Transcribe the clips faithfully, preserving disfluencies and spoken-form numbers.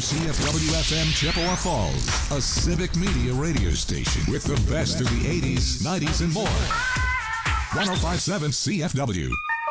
C F W F M Chippewa Falls, a civic media radio station with the best of the eighties, nineties, and more. one oh five point seven C F W.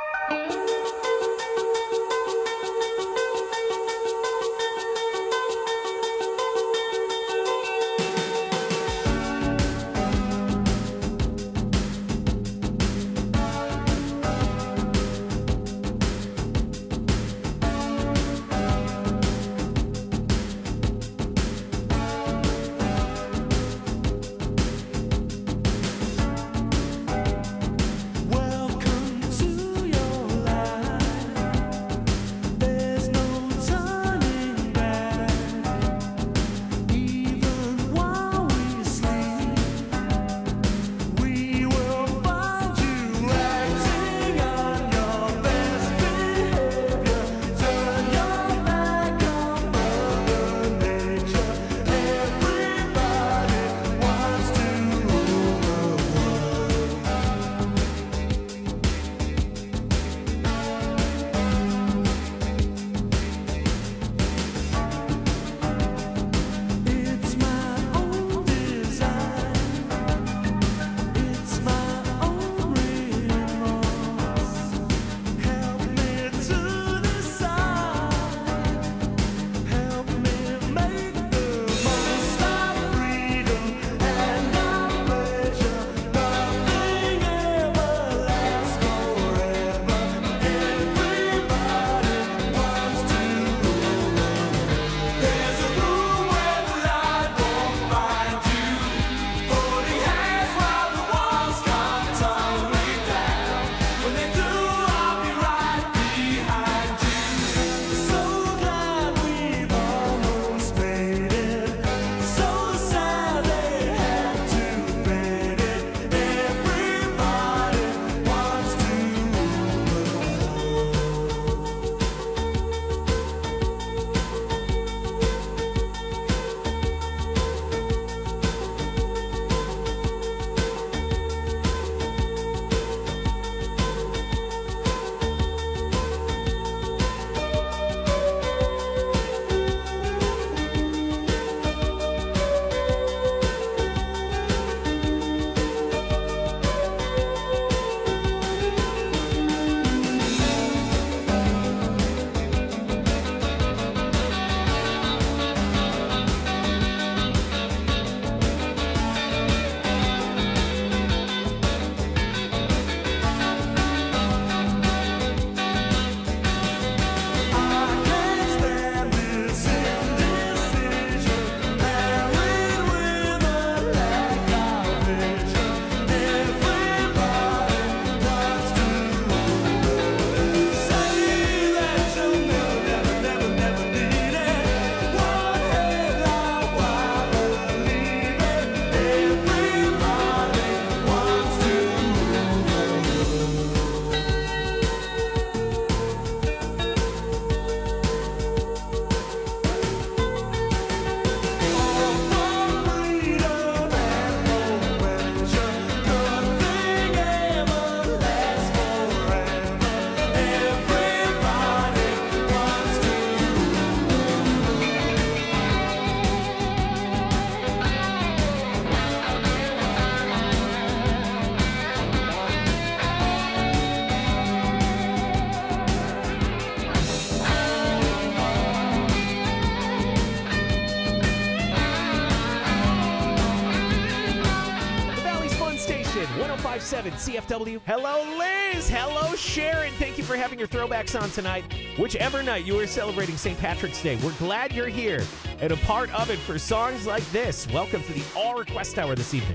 one oh five point seven C F W. Hello, Liz. Hello, Sharon. Thank you for having your throwbacks on tonight. Whichever night you are celebrating Saint Patrick's Day, we're glad you're here and a part of it for songs like this. Welcome to the All Request Hour this evening.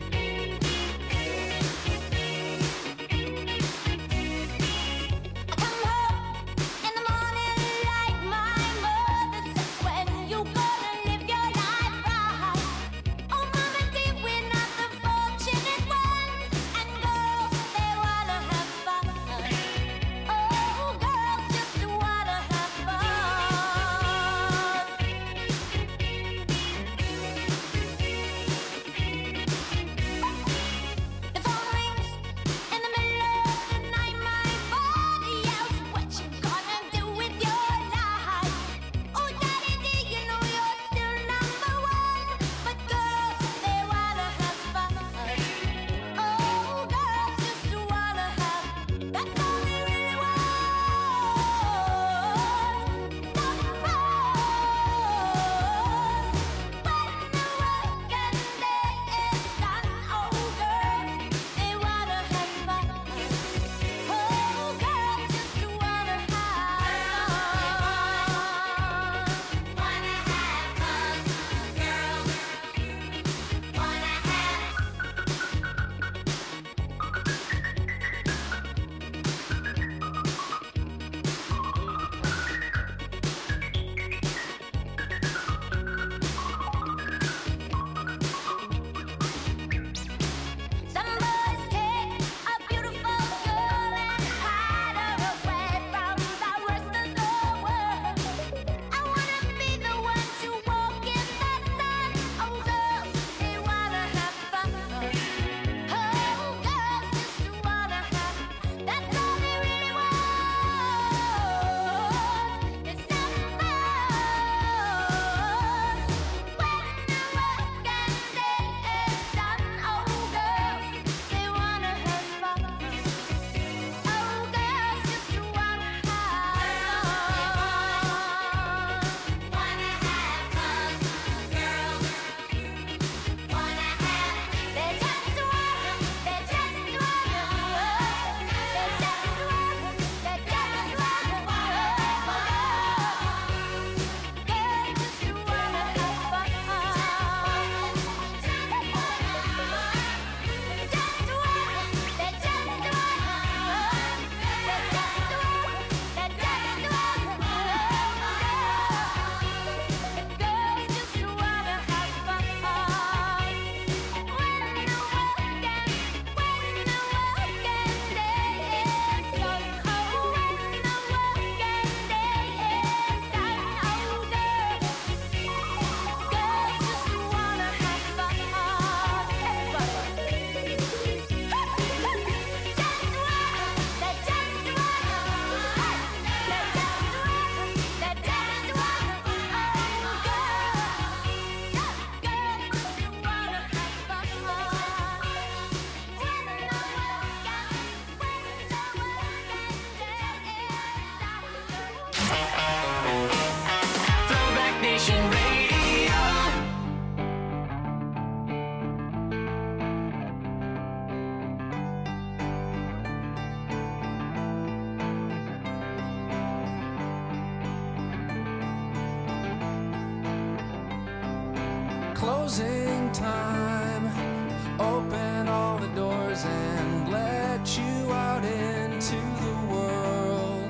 Closing time. Open all the doors and let you out into the world.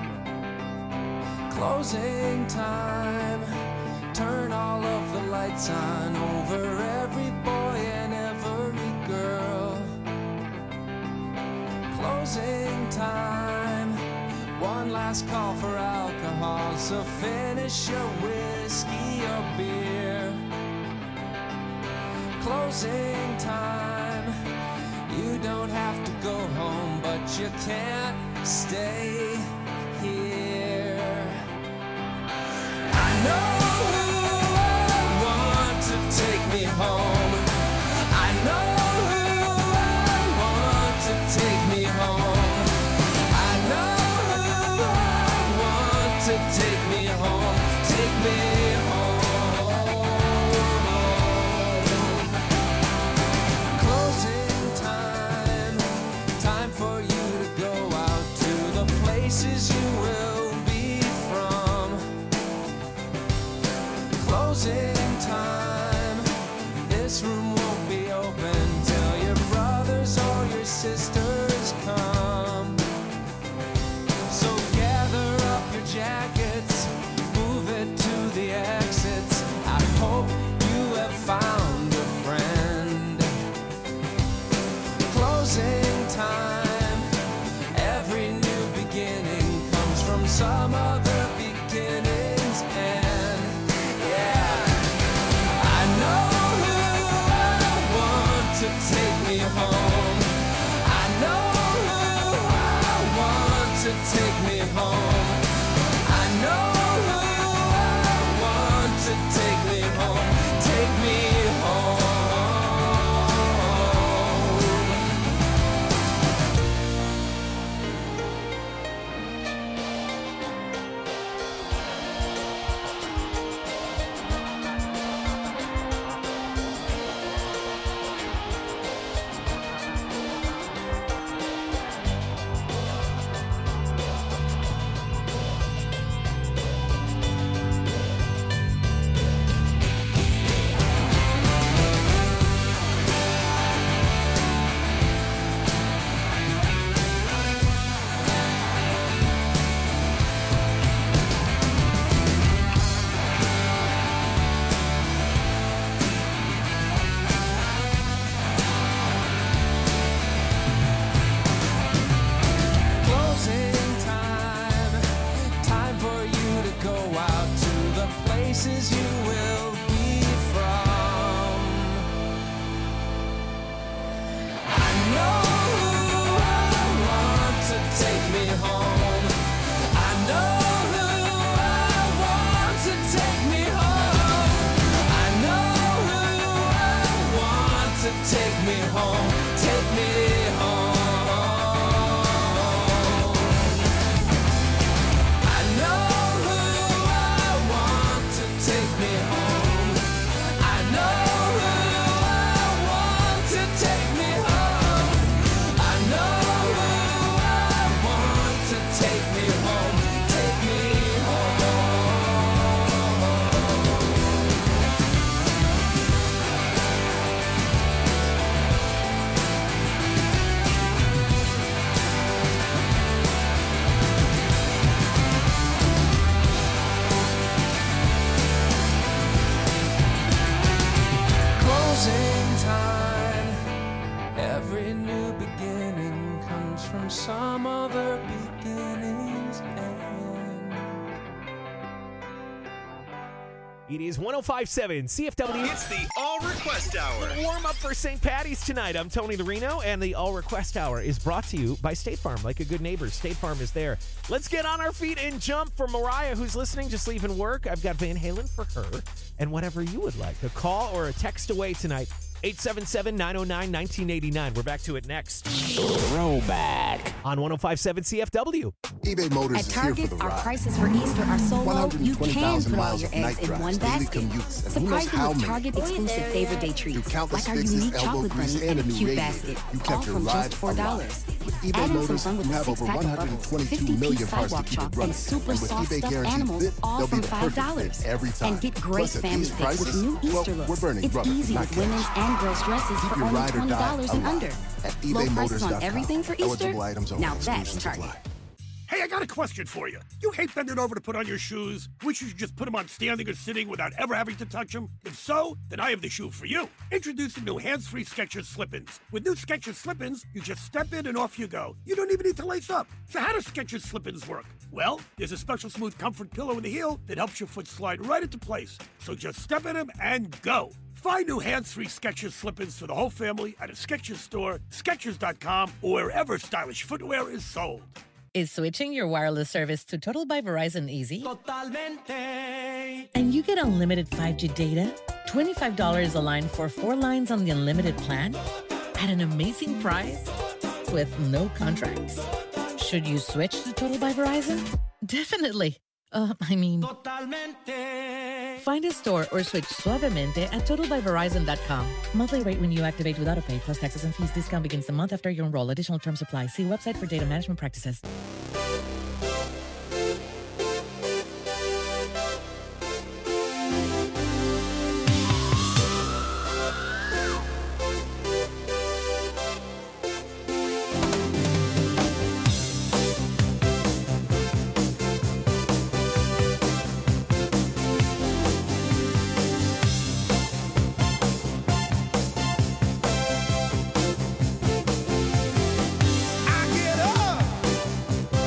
Closing time. Turn all of the lights on over every boy and every girl. Closing time. One last call for alcohol, so finish your whiskey or beer. Closing time. You don't have to go home, but you can't stay here. I know who I want to take me home. I know who I want to take me home. I know who I want to take me home. Take me home. Closing time. Time for you to go out to the places you will be from. Closing time. This room won't be open till your brothers or your sisters come. So gather up your jackets, move it to the exits. I hope you have found a friend. Closing time. Every new beginning comes from some other beginning's end. Yeah. I know who I want to take me home. I know who I want to take me home. I know who I want to take me home. Take me home. Closing time. Time for you to go out to the places you will be from. I know who I want to take me home. I know who I want to take me home. I know who I want to take me home. Take me home. I know who I want to take me home. I know who I want to take me home. I know who I want to take me home. Take me home. Closing time. Every new beginning comes from some other beginning's end. It is one oh five point seven C F W. It's the All Request Hour. Warm up for Saint Patty's tonight. I'm Tony Larino, and the All Request Hour is brought to you by State Farm. Like a good neighbor, State Farm is there. Let's get on our feet and jump for Mariah, who's listening, just leaving work. I've got Van Halen for her, and whatever you would like. A call or a text away tonight. eight seven seven, nine oh nine, one nine eight nine. We're back to it next. Throwback on one oh five point seven C F W. eBay Motors At is Target, here for the our ride. prices for Easter are so low, you can put all miles your of night eggs in drives, one daily basket. commutes, and who Surprise knows them how with many. Target exclusive favorite day treats, Through countless like our fixes, unique elbow chocolate grease, bunny and and a a new cute radiator, basket, you all kept your from ride just four dollars. Add in some fun with you the have over six-pack one of hundred bubbles, twenty-two fifty million piece parts to sidewalk keep it chalk, running. and super And with soft eBay stuffed Guaranteed animals, Fit, all they'll from be the five perfect dollars. fit every time. And get great Plus, at family these fits prices, with new well, Easter we're looks. burning It's rubber, easy not with cash. women's and girls' dresses Keep for your only ride or twenty dollars die and under. alive at Low ebay motors prices dot com. on everything for Easter? Eligible items only. Now that's Exclusions Target. apply. Hey, I got a question for you. You hate bending over to put on your shoes? Wish you could just put them on standing or sitting without ever having to touch them? If so, then I have the shoe for you. Introducing new hands-free Skechers Slip-ins. With new Skechers Slip-ins, you just step in and off you go. You don't even need to lace up. So how do Skechers Slip-ins work? Well, there's a special smooth comfort pillow in the heel that helps your foot slide right into place. So just step in them and go. Find new hands-free Skechers Slip-ins for the whole family at a Skechers store, Skechers dot com, or wherever stylish footwear is sold. Is switching your wireless service to Total by Verizon easy? Totalmente. And you get unlimited five G data, twenty-five dollars a line for four lines on the unlimited plan, at an amazing price, with no contracts. Should you switch to Total by Verizon? Definitely. Uh, I mean... Totalmente. Find a store or switch suavemente at total by verizon dot com. Monthly rate when you activate without a pay plus taxes and fees. Discount begins the month after you enroll. Additional terms apply. See website for data management practices. I get up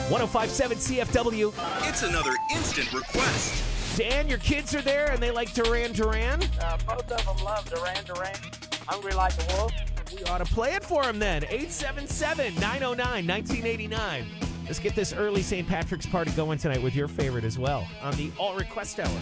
one oh five point seven C F W. It's another instant request. Dan, your kids are there and they like Duran Duran? Uh, both of them love Duran Duran. Hungry Like a Wolf. We ought to play it for them then. eight seven seven, nine oh nine, nineteen eighty-nine. Let's get this early Saint Patrick's party going tonight with your favorite as well on the All Request Hour.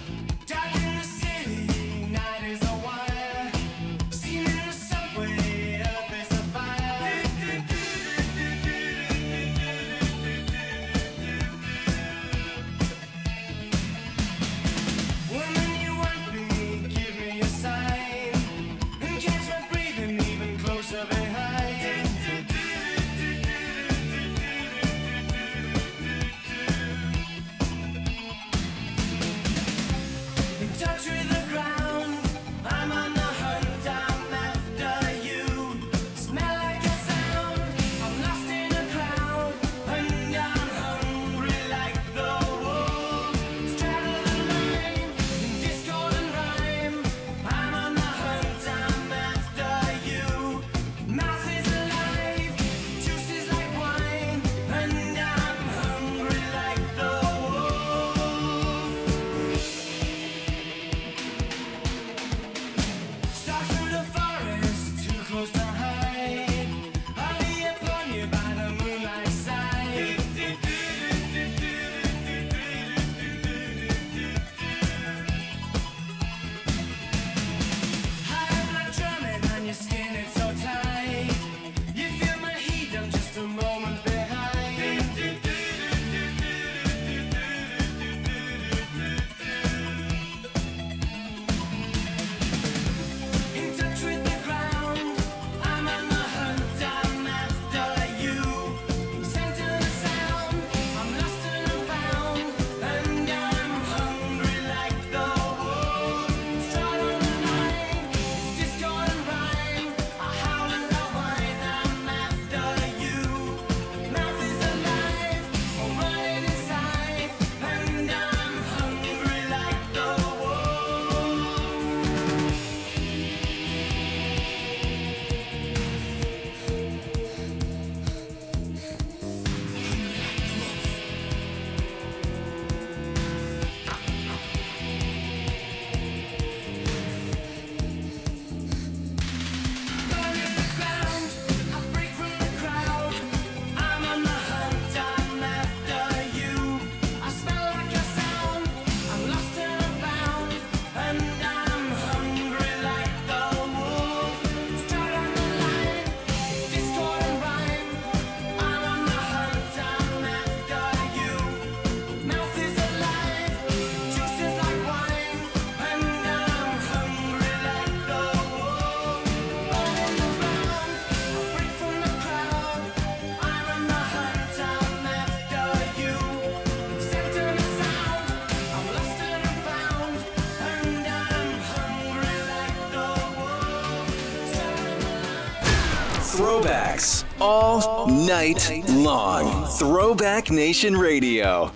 Throwbacks all night long. Throwback Nation Radio.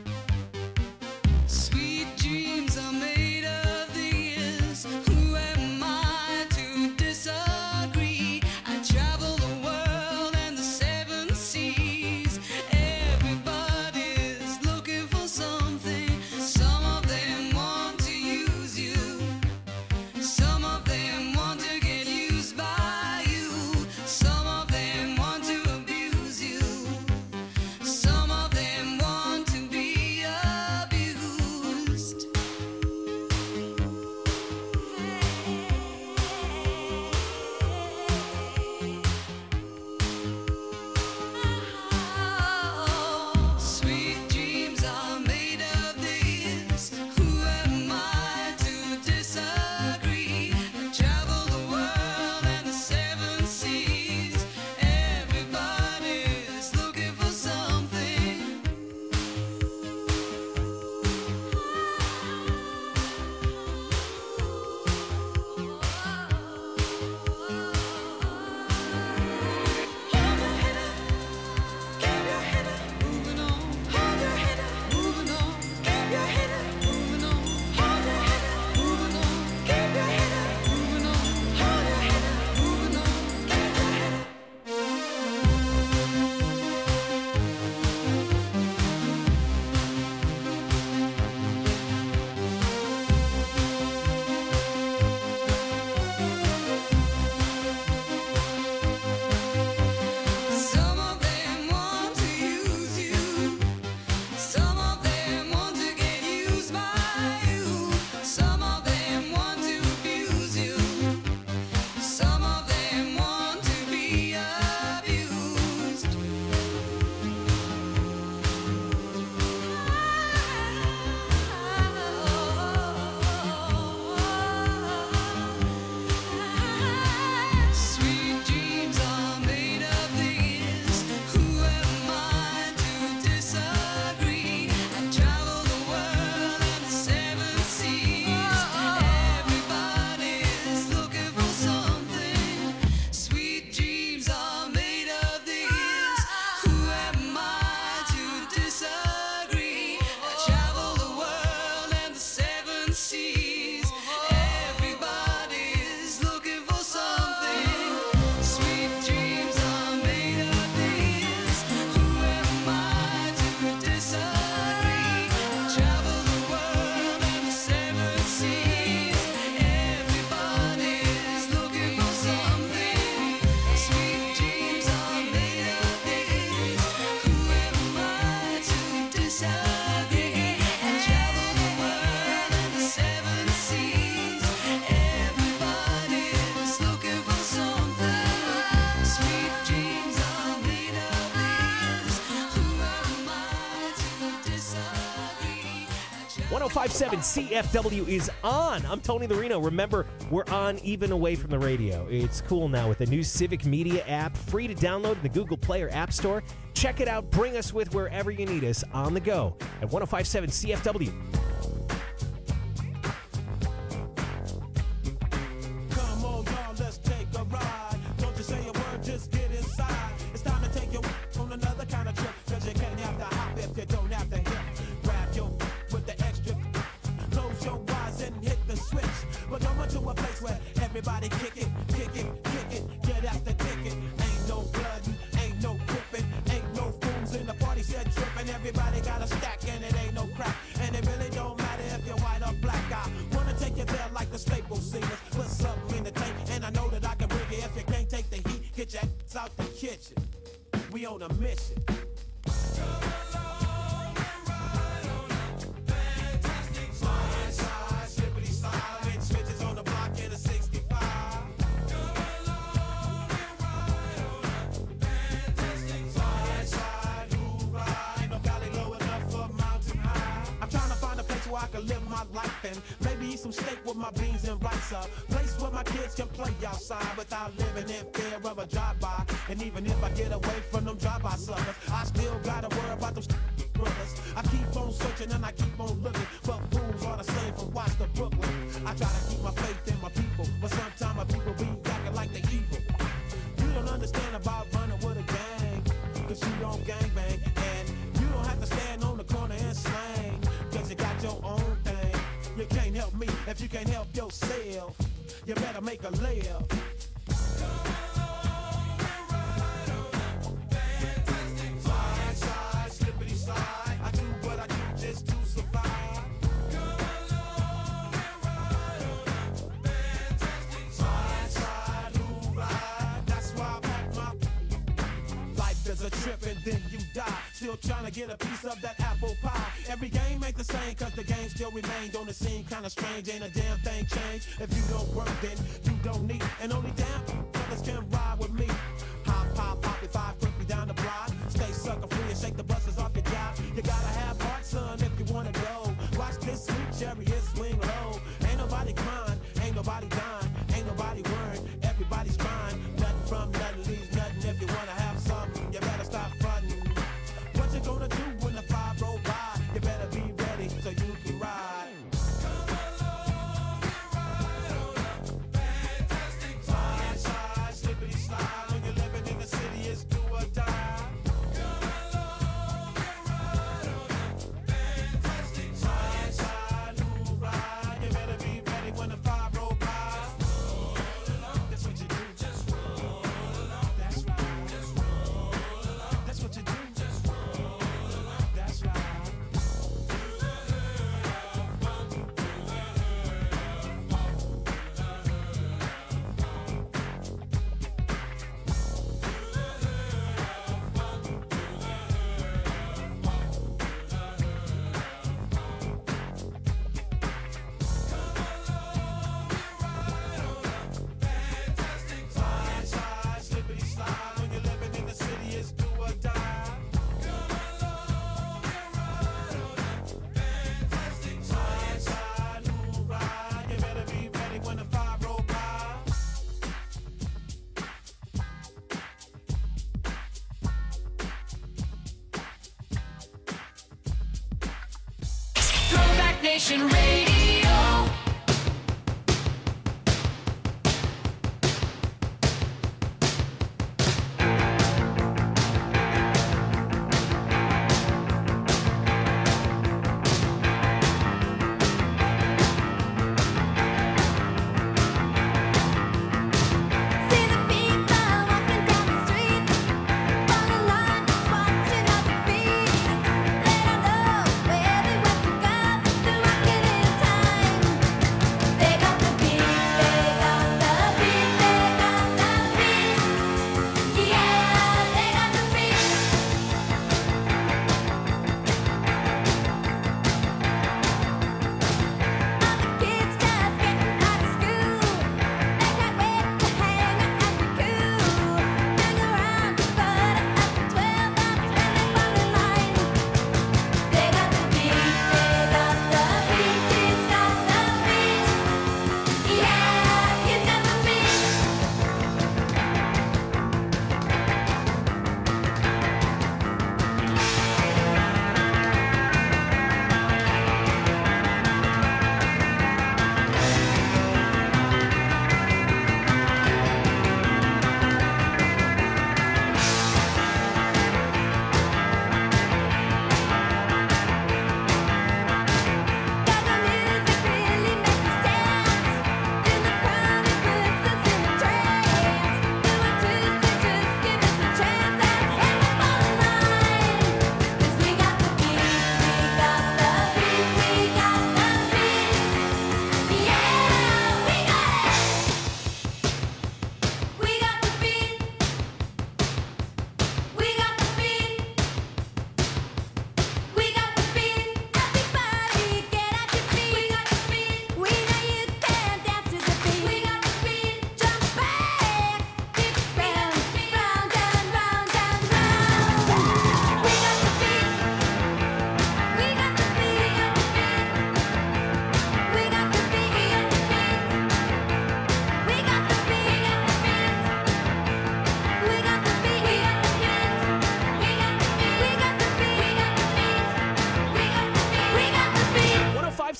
Sweet dreams are made of these. Who am I to disagree? I travel the world and the seven seas. Everybody's looking for something. Some of them want to use you. Some of them want to get used by you. Some of them want to abuse you. Some of them want to be oh five seven C F W is on. I'm Tony the Reno. Remember, we're on even away from the radio. It's cool now with the new Civic Media app, free to download in the Google Play or App Store. Check it out. Bring us with wherever you need us on the go at ten fifty-seven C F W. Come on, y'all, let's take a ride. Don't you say a word, just get inside. It's time to take you on another kind of trip. Cause you can't have to hop if you don't have to hit. Grab your with the extra. Close your eyes and hit the switch. But come on to a place where everybody kick it, kick it, kick it. Get out the ticket. Ain't no blood, ain't no gripping, ain't no fools in the party set tripping. Everybody got a stack and it ain't no crap. And it really don't matter if you're white or black. I wanna take you there like the Staples singers. Put something in the tank and I know that I can bring it. If you can't take the heat, get your ass out the kitchen. We on a mission. I can live my life and maybe eat some steak with my beans and rice. A place where my kids can play outside without living in fear of a drive-by. And even if I get away from them drive-by suckers, I still gotta worry about them brothers. I keep on searching and I keep on looking, but fools are the same from Watts to Brooklyn. I try to keep my faith in my people, but sometimes my people be acting like they evil. You don't understand about running with a gang, cause you don't gangbang. And you don't have to stand on the corner and slang, cause you got your own thing. You can't help me if you can't help yourself. You better make a layup. Slide, slide, slippity slide. I do what I do just to survive. Slide, slide, who ride? That's why I pack my life is a trip and then you die. Still trying to get a piece of that apple pie. Every game ain't the same cause the game still remained on the scene. Kinda strange, ain't a damn thing changed. If you don't work then you don't need. And only damn brothers can ride with me. Hop, hop, hop, if I quickly down the block. Stay sucker free and shake the buses off your job. You gotta have heart, son, if you wanna go. Watch this sweet chariot swing low. Ain't nobody crying, ain't nobody dying, ain't nobody worrying, everybody's trying. Nothing from nothing leaves nothing. If you wanna have something, you better stop fronting. What you gonna do when the five roll by? You better be ready so you can ride. Slide, slide, slippity slide. When you're living in the city, it's do or die. Slide, slide, who ride? You better be ready when the five roll by. That's what you do. Just roll along. That's right. Just roll along. That's what you do. Just roll along. That's right. Slide, slide, slippity slide. When you're living in the city, it's do or die. Slide, slide, who ride? You better be ready when the five roll by. Throwback Nation Radio. See the people walking down the street, on the line just watching other feet. They don't know where they want to go. They're walking in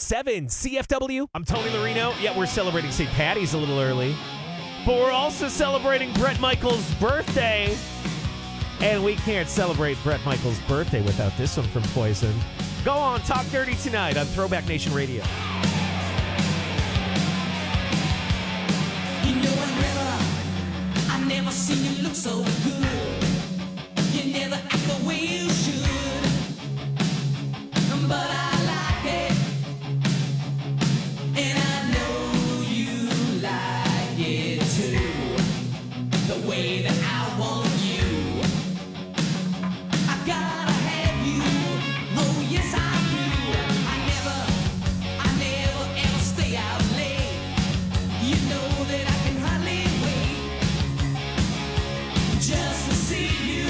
seven C F W. I'm Tony Marino. Yeah, we're celebrating Saint Patty's a little early. But we're also celebrating Bret Michaels' birthday. And we can't celebrate Bret Michaels' birthday without this one from Poison. Go on, Talk Dirty tonight on Throwback Nation Radio. You know I never, I never seen you look so good. You never act the way you should. But I like it. And I know you like it too. The way that I want you. I gotta have you. Oh yes I do. I never, I never ever stay out late. You know that I can hardly wait just to see you.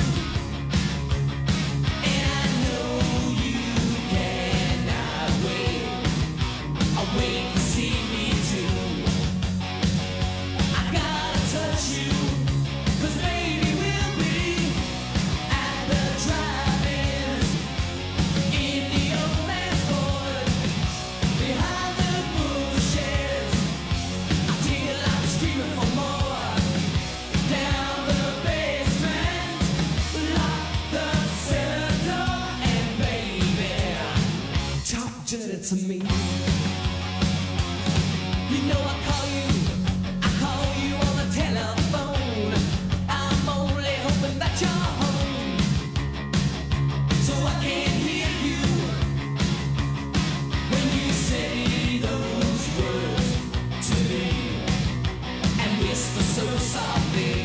And I know you cannot wait. I wait to see me too. I gotta touch you, 'cause baby we'll be at the drive-ins in the old man's Ford, behind the bushes, until I'm screaming for more. Down the basement, lock the cellar door, and baby, talk dirty to me. You know I call you, I call you on the telephone. I'm only hoping that you're home, so I can hear you when you say those words to me and whisper so softly.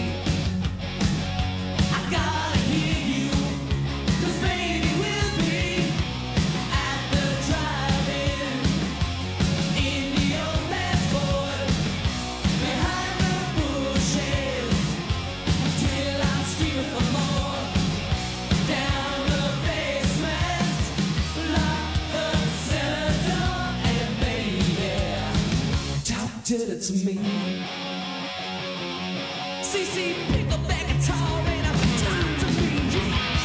I gotta hear you, 'cause baby we'll be at the drive-in in the old man's Ford, behind the bushes, till I'm screaming for more. Down the basement, lock the cellar door, and baby, talk dirty to me. C C, pick up that guitar and I'm time to be you.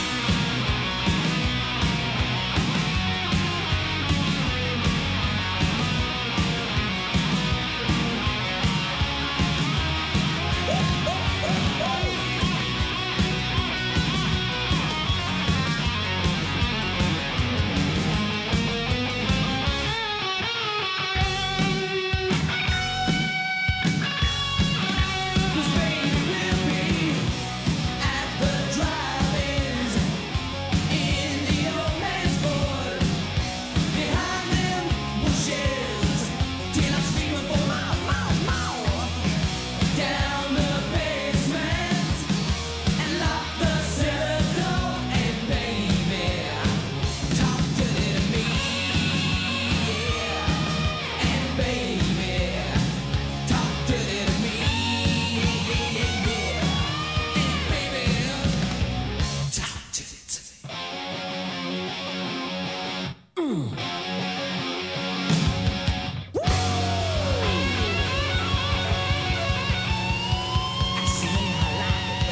Cause baby we'll be at the drive-ins in the old man's Ford, behind them bushes, till I'm screaming for more, more, more. Down the basement and lock the cellar door, and baby, talk dirty to me, yeah. And baby, talk dirty to me, yeah, yeah, yeah. And baby, talk dirty to me. Mm. I see I like it,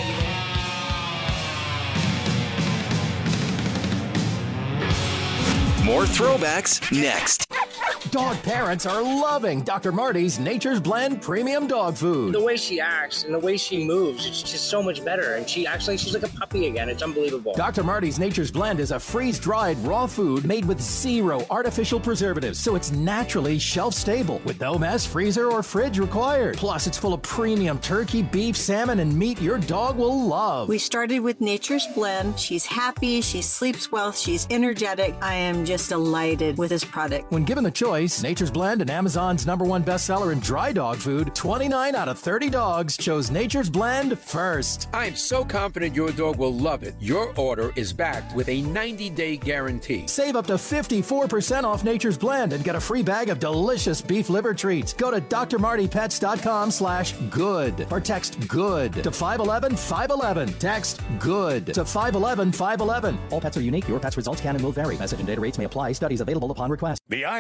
baby. More throwbacks next. Dog parents are loving Doctor Marty's Nature's Blend Premium Dog Food. The way she acts and the way she moves, it's just so much better. And she actually, she's like a puppy again. It's unbelievable. Doctor Marty's Nature's Blend is a freeze-dried raw food made with zero artificial preservatives, so it's naturally shelf-stable with no mess, freezer, or fridge required. Plus, it's full of premium turkey, beef, salmon, and meat your dog will love. We started with Nature's Blend. She's happy, she sleeps well, she's energetic. I am just delighted with this product. When given the choice, Nature's Blend and Amazon's number one bestseller in dry dog food, twenty-nine out of thirty dogs chose Nature's Blend first. I am so confident your dog will love it. Your order is backed with a ninety-day guarantee. Save up to fifty-four percent off Nature's Blend and get a free bag of delicious beef liver treats. Go to drmartypets.com slash good or text good to five one one five one one. Text good to five one one five one one. All pets are unique. Your pet's results can and will vary. Message and data rates may apply. Studies available upon request. The I R S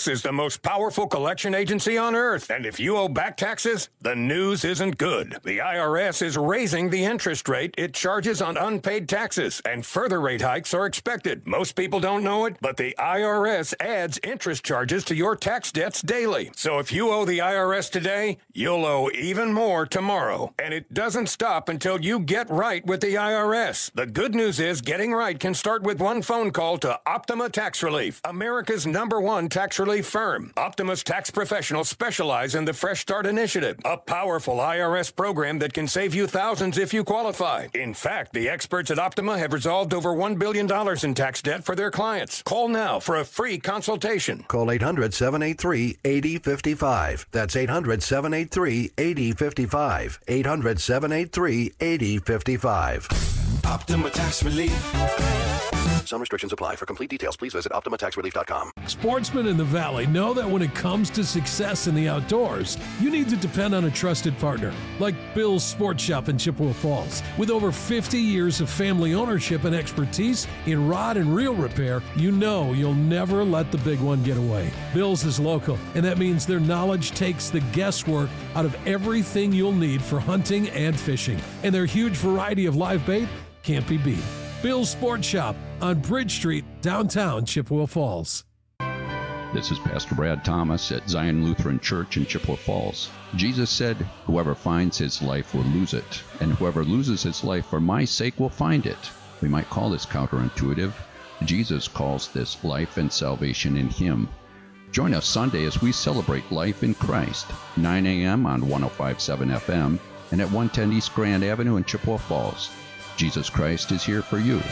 S is the most powerful collection agency on earth, and if you owe back taxes, the news isn't good. The I R S is raising the interest rate it charges on unpaid taxes, and further rate hikes are expected. Most people don't know it, but the I R S adds interest charges to your tax debts daily. So if you owe the I R S today, you'll owe even more tomorrow. And it doesn't stop until you get right with the I R S. The good news is getting right can start with one phone call to Optima Tax Relief, America's number one tax relief firm. Optima's tax professionals specialize in the Fresh Start Initiative, a powerful I R S program that can save you thousands if you qualify. In fact, the experts at Optima have resolved over one billion dollars in tax debt for their clients. Call now for a free consultation. Call eight hundred, seven eight three, eight zero five five. That's eight hundred, seven eight three, eight zero five five. eight hundred, seven eight three, eight zero five five. Optima Tax Relief. Some restrictions apply. For complete details, please visit optima tax relief dot com. Sportsmen in the Valley know that when it comes to success in the outdoors, you need to depend on a trusted partner like Bill's Sports Shop in Chippewa Falls. With over fifty years of family ownership and expertise in rod and reel repair, you know you'll never let the big one get away. Bill's is local, and that means their knowledge takes the guesswork out of everything you'll need for hunting and fishing. And their huge variety of live bait can't be beat. Bill's Sports Shop on Bridge Street, downtown Chippewa Falls. This is Pastor Brad Thomas at Zion Lutheran Church in Chippewa Falls. Jesus said, "Whoever finds his life will lose it, and whoever loses his life for my sake will find it." We might call this counterintuitive. Jesus calls this life and salvation in him. Join us Sunday as we celebrate life in Christ, nine a.m. on one oh five point seven F M and at one ten East Grand Avenue in Chippewa Falls. Jesus Christ is here for you.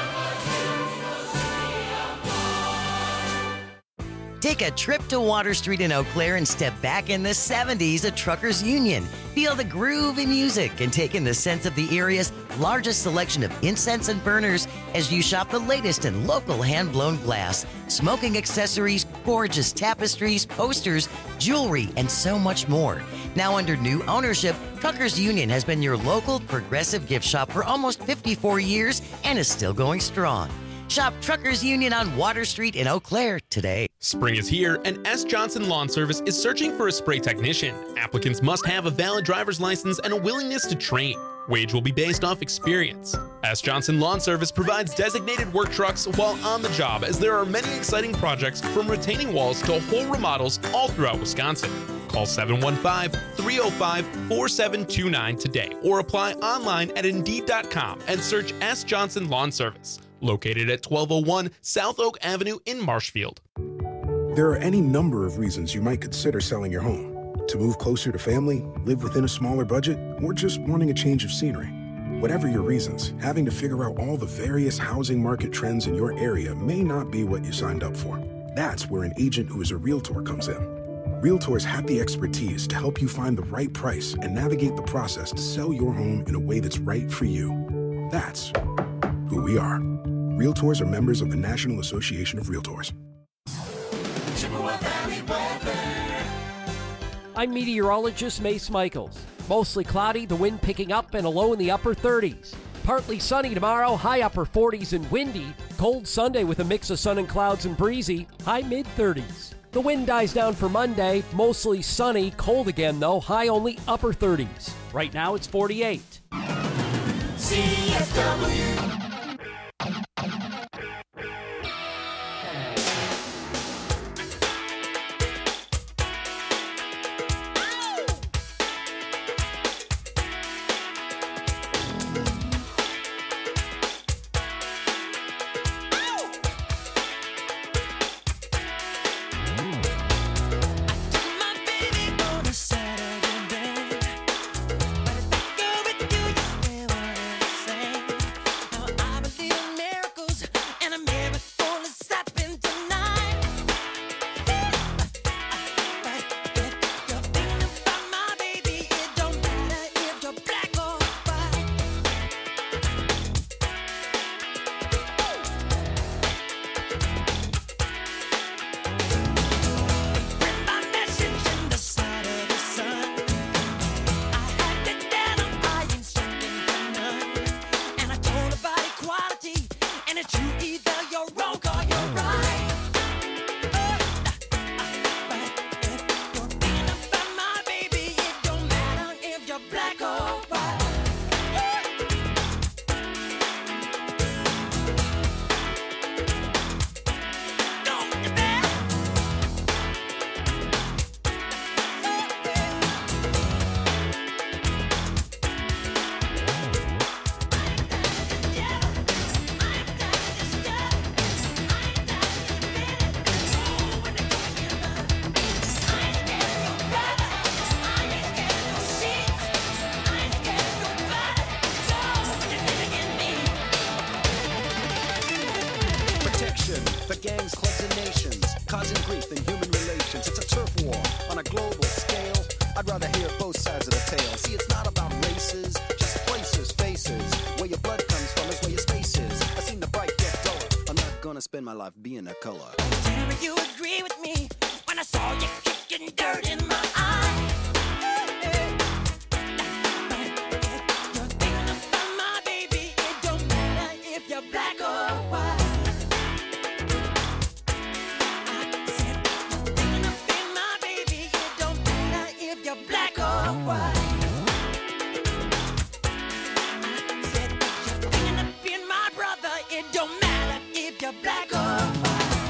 Take a trip to Water Street in Eau Claire and step back in the seventies at Truckers Union. Feel the groove in music and take in the sense of the area's largest selection of incense and burners as you shop the latest in local hand-blown glass, smoking accessories, gorgeous tapestries, posters, jewelry, and so much more. Now under new ownership, Truckers Union has been your local progressive gift shop for almost fifty-four years and is still going strong. Shop Truckers Union on Water Street in Eau Claire today. Spring is here, and S. Johnson Lawn Service is searching for a spray technician. Applicants must have a valid driver's license and a willingness to train. Wage will be based off experience. S. Johnson Lawn Service provides designated work trucks while on the job, as there are many exciting projects from retaining walls to whole remodels all throughout Wisconsin. Call seven one five, three oh five, four seven two nine today or apply online at Indeed dot com and search S. Johnson Lawn Service. Located at twelve oh one South Oak Avenue in Marshfield. There are any number of reasons you might consider selling your home. To move closer to family, live within a smaller budget, or just wanting a change of scenery. Whatever your reasons, having to figure out all the various housing market trends in your area may not be what you signed up for. That's where an agent who is a realtor comes in. Realtors have the expertise to help you find the right price and navigate the process to sell your home in a way that's right for you. That's who we are. Realtors are members of the National Association of Realtors. I'm meteorologist Mace Michaels. Mostly cloudy, the wind picking up and a low in the upper thirties. Partly sunny tomorrow, high upper forties and windy. Cold Sunday with a mix of sun and clouds and breezy, high mid thirties. The wind dies down for Monday, mostly sunny, cold again though, high only upper thirties. Right now it's forty-eight. C F W. Saturday, but if I go with you, you will say. gangs, clubs, and nations, causing grief in human relations. It's a turf war on a global scale. I'd rather hear both sides of the tale. See, it's not about races, just places, faces. Where your blood comes from is where your space is. I seen the bright get duller. I'm not gonna spend my life being a color. Never you agree with me when I saw you kicking dirt in my eye. You're thinking about my baby. It don't matter if you're black or white. I said you're thinking about my baby. It don't matter if you're black or white. I said you're thinking about my brother. It don't matter if you're black or white.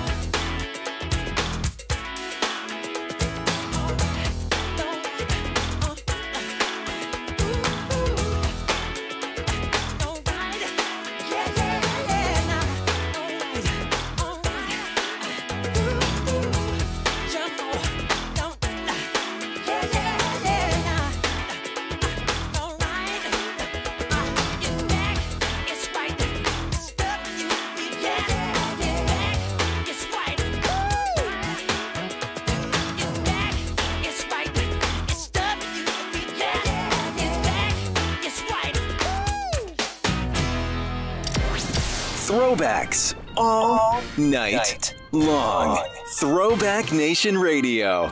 Throwbacks all night long. Throwback Nation Radio.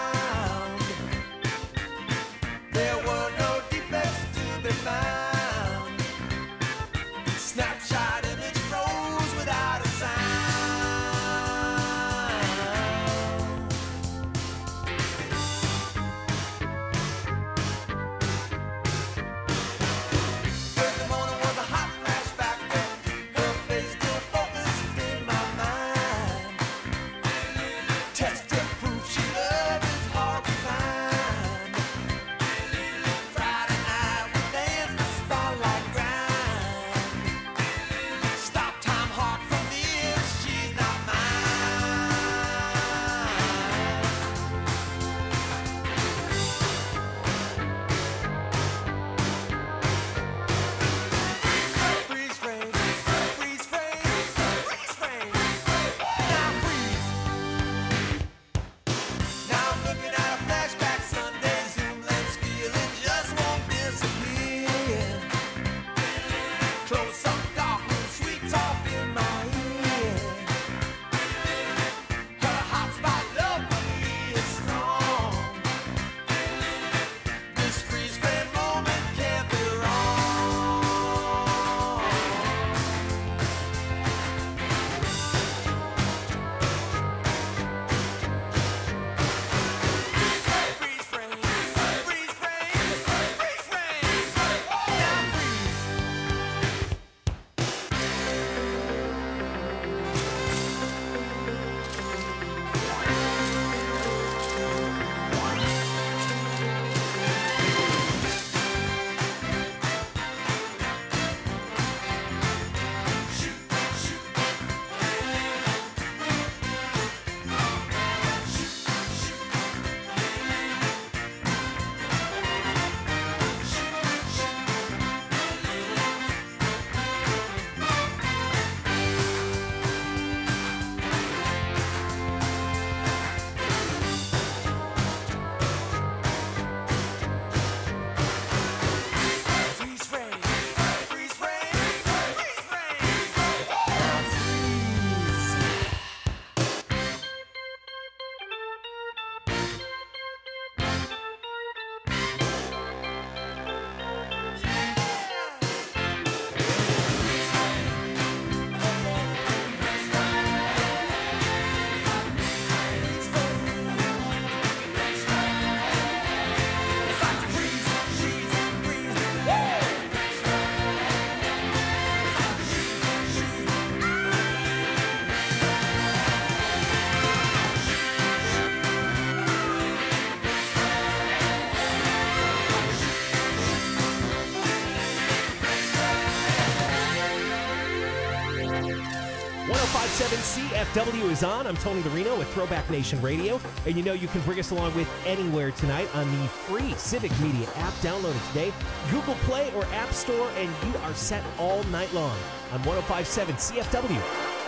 There were no defects to be found. seven C F W is on. I'm Tony the Reno with Throwback Nation Radio. And you know you can bring us along with anywhere tonight on the free Civic Media app. Download it today. Google Play or App Store, and you are set all night long on one oh five point seven C F W.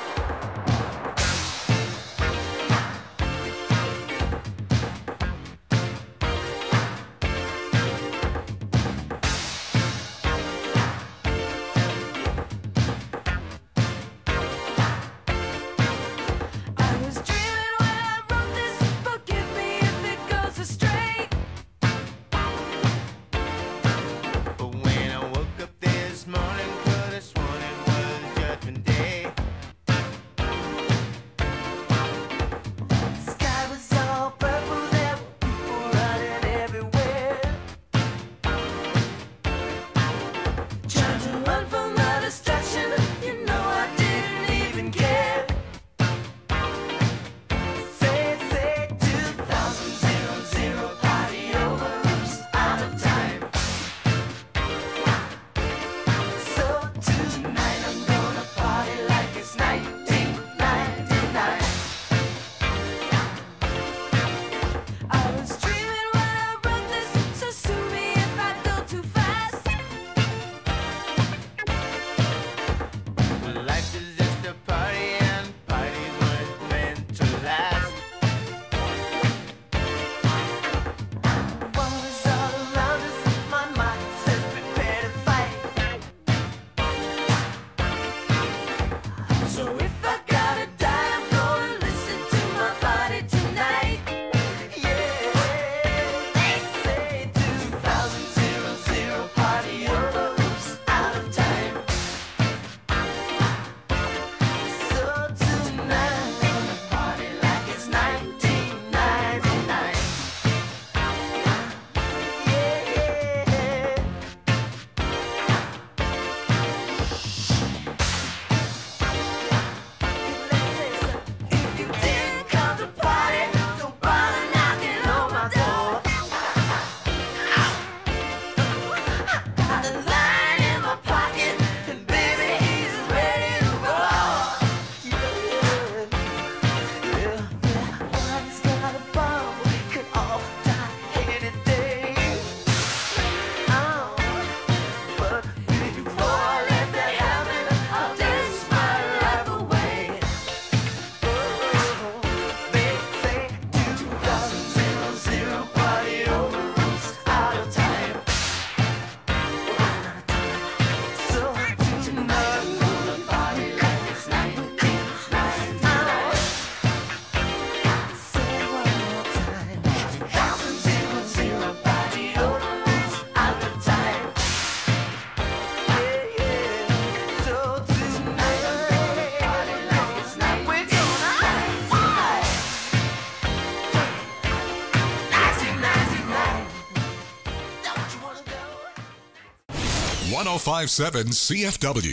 one oh five point seven C F W.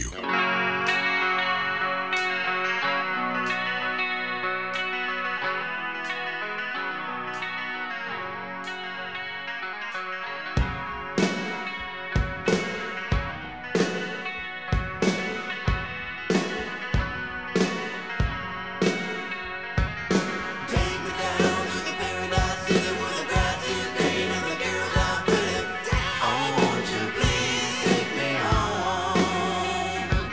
I want you, please take me home.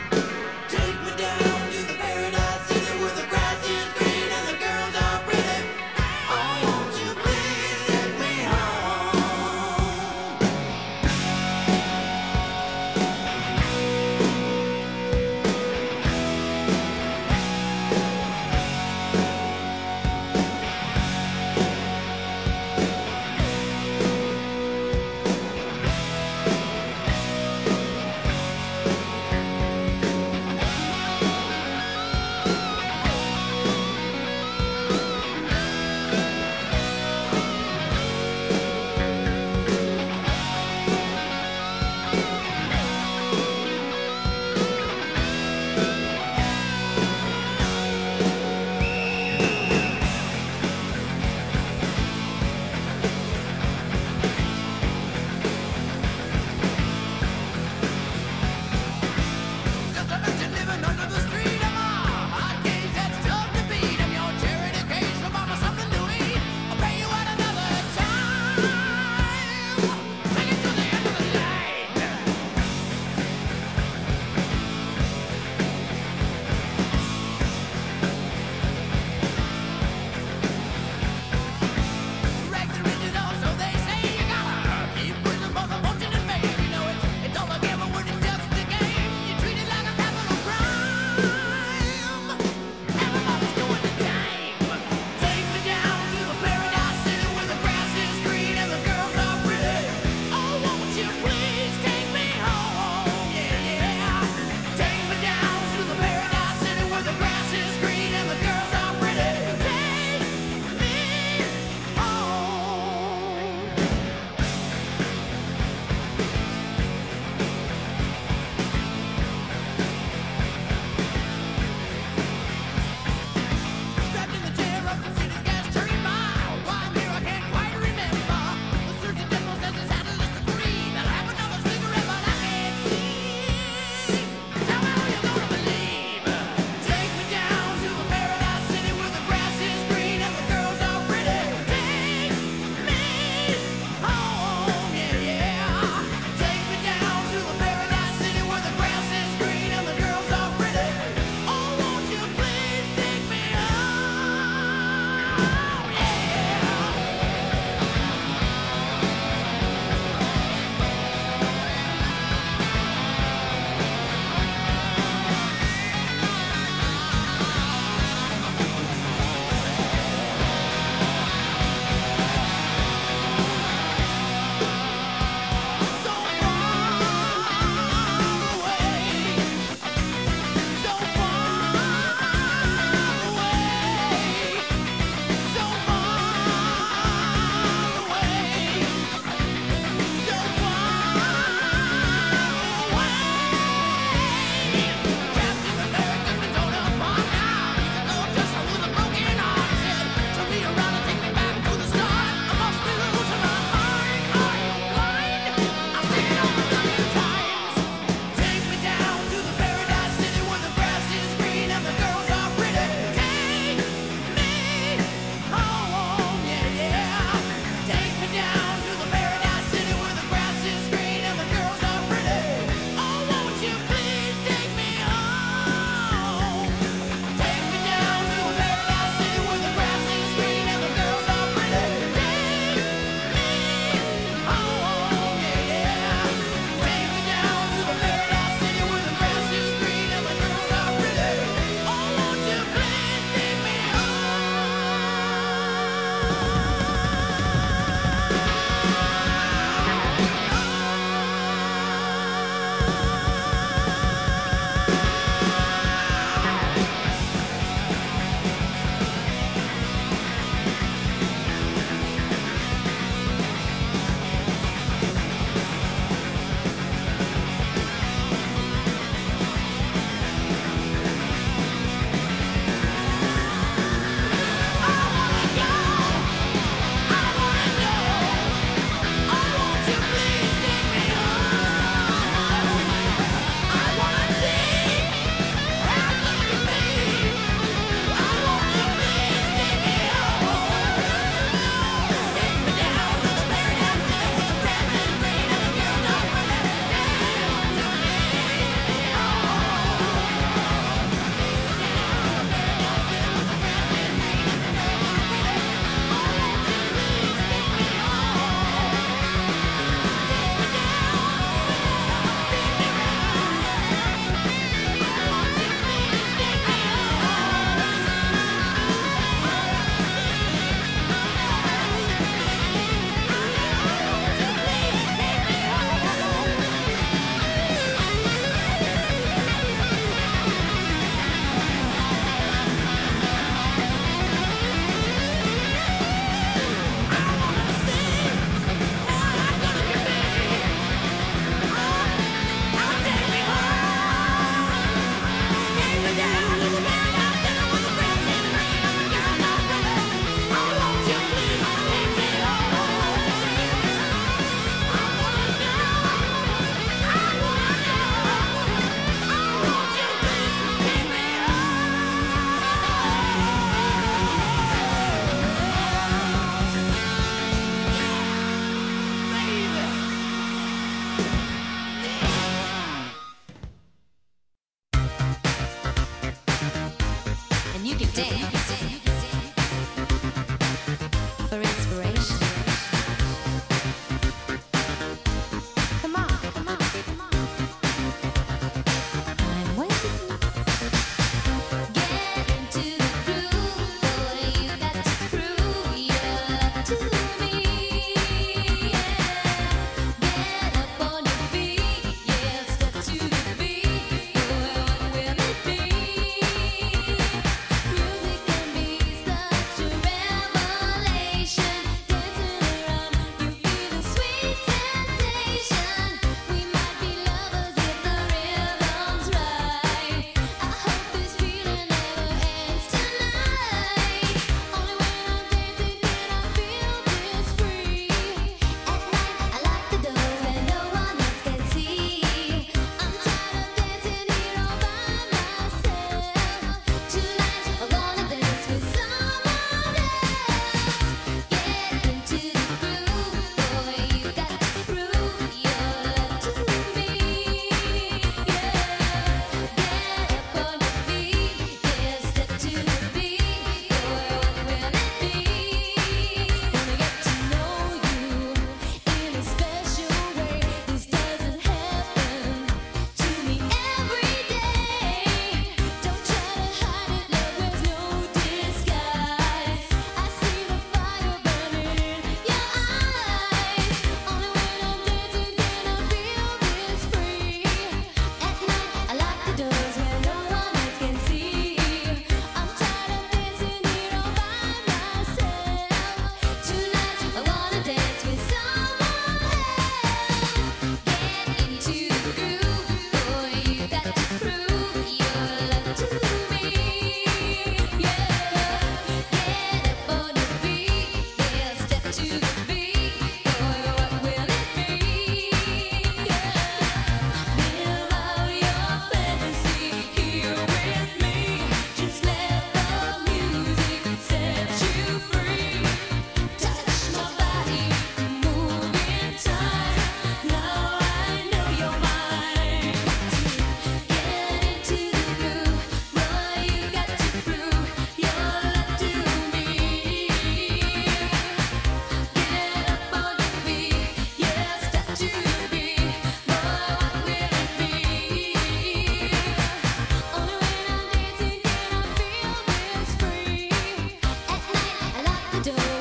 don't